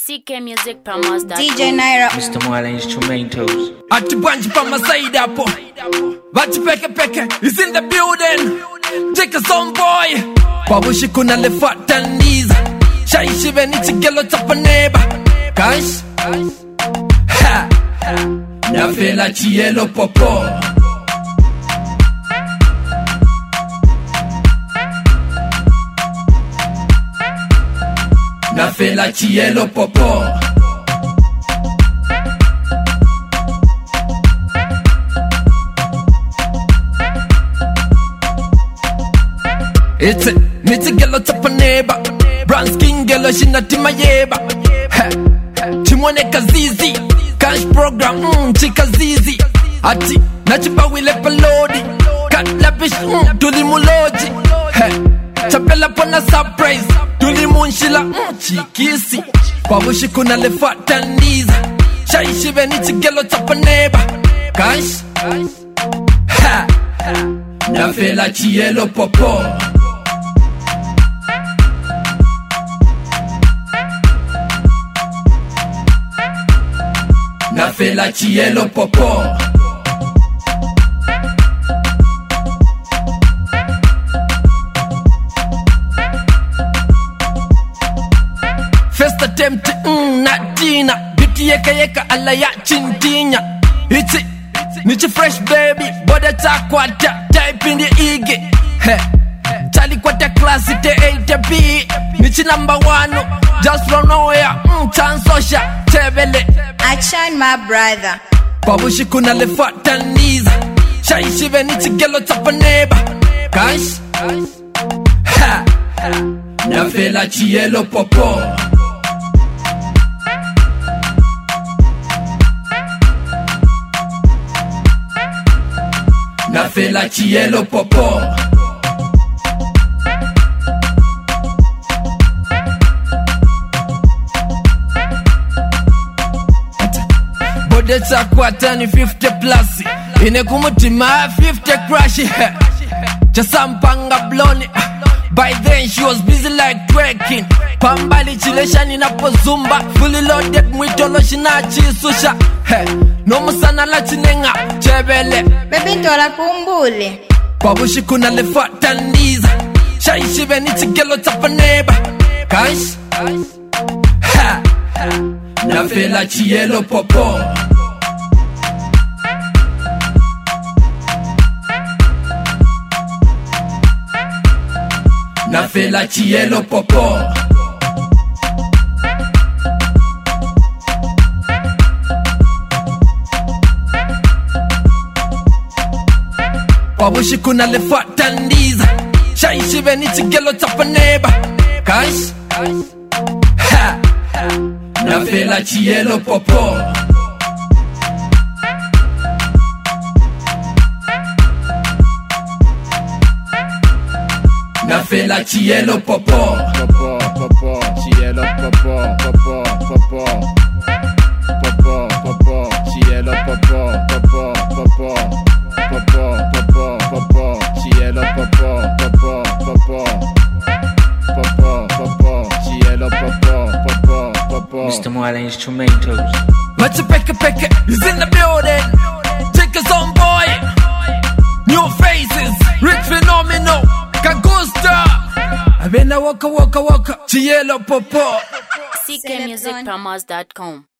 ckmusicpromos.com. DJ Naira. Mr. Mwala Instrumentals. Ati banji pa my side hapo. Bachi peke peke is in the building. Take a song boy. Babushi kuna lefata ndiza. Shaishi veni chigelo chapa neba. Kash. Ha. Na fela chielo popo. Na fela chielo popo. It's a gelo tapa neba. Brown skin gelo shina tima yeba. Timone kazizi. Cash program chika zizi. Ati nachipa wile palodi. Kat labish tulimuloji. Chapela pona surprise. Tulimunshila chikisi. Babushi kuna lefata ndiza. Shaishi veni chigelo tapa neba. Cash. Ha. Na fela chielo popo. Na fela chielo popo. First attempt na dina. Biti yeka ala ya chintinya. It's nichi fresh baby. Boda takwata. Type in the igi. Tali kwata class ite A to B. Nichi number one. Just from nowhere. Chansosha. Tebele. Action my brother. Babushi kuna lefata ndiza. Shaishi veni chigelo tapa neba. Kash. Ha. Na fela chielo popo. Na fela chielo popo. Bodeta kwata ni 50 plus. Ine kumutima 50 crash. Chasampanga bloni. By then she was busy like twerking. Pambali chileshani na pozumba. Fully loaded mwitolo shinachi susha. No musana la chinenga. Chebele. Baby ntola kumbule. Babushi kuna lefata ndiza. Shaishi veni chigelo tapa neba. Kash. Ha. Na fela chielo popo. Na fela chielo popo. Babushi kuna lefata ndiza. Shaishi veni chigelo tapa neba. Kash. Ha. Na fela chielo popo. Na fela chielo popo. Popo, popo, cielo popo, popo, popo. Popo, popo, cielo popo, popo, popo. Popo, popo, popo, cielo popo, popo, popo. Popo, popo, cielo popo, popo, popo. Mr. Mwala Instrumentals. Machi peke peke is in the building. Take us on boy. New faces, rich phenomenal. Kagusta. Abena waka waka waka. Chielo popo. ckmusicpromos.com.